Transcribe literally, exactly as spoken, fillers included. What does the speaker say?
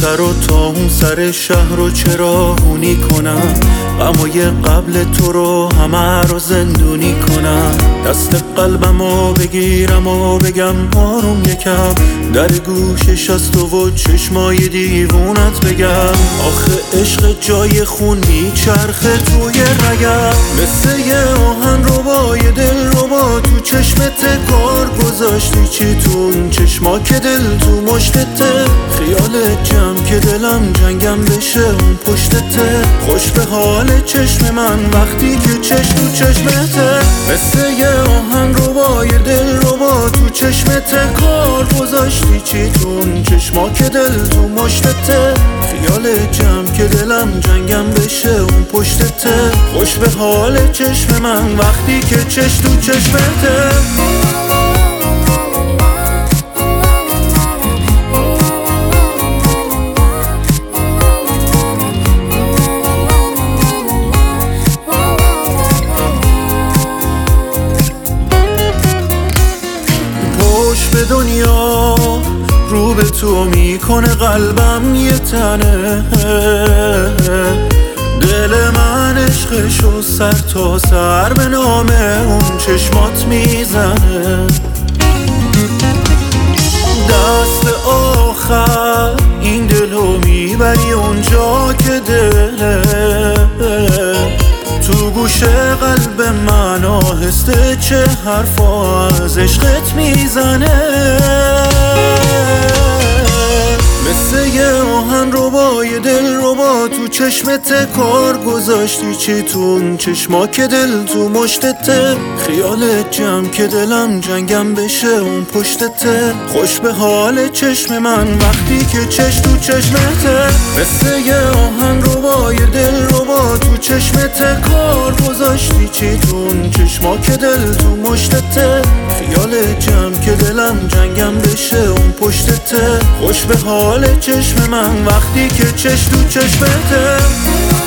سر و تا اون سر شهر رو چراغونی کنم، غمای قبل تو رو همه رو زندونی کنم. دست قلبم رو بگیرم و بگم آروم یکم، در گوشش از تو و چشمای دیوونت بگم. آخه عشق جای خون میچرخه توی رگم، مثل یه آهن رو با یه دل رو با تو چشمت کار گذاشتی. چی تو اون چشما که دل تو مشتته، خیالت جمع که دلم جنگم بشه اون پشتته. خوش به حال چشم من وقتی که چشم تو چشمته، مثل یه آهن رو با یه دل رو با تو چشمت کار گذاشتی. چی تو اون چشما که دل تو مشتته، خیالت جمع که دلم جنگم بشه اون پشتته. خوش به حال چشم من وقتی که چشم تو چشمته. به دنیا رو به تو میکنه قلبم یه تنه، دل من عشقشو سر تا سر به نام اون چشمات میزنه. دست آخر این دلو میبری اونجا که دله، تو گوش قلب من آهسته چه حرفا از عشقت میزنه. مثل یه آهن رو با یه دل رو با تو چشمت کار گذاشتی. چی تو اون چشما که دل تو مشتته، خیالت جمع که دلم جنگم بشه اون پشتته. خوش به حال چشم من وقتی که چشم تو چشمته، مثل یه آهن رو با یه دل رو با تو چشمت کار گذاشتی. چی تو اون چشما که دل تو مشتته، خیالت جمع که دلم جنگم بشه اون پشتته. خوش به حال چشم من وقتی که چشم تو چشمته.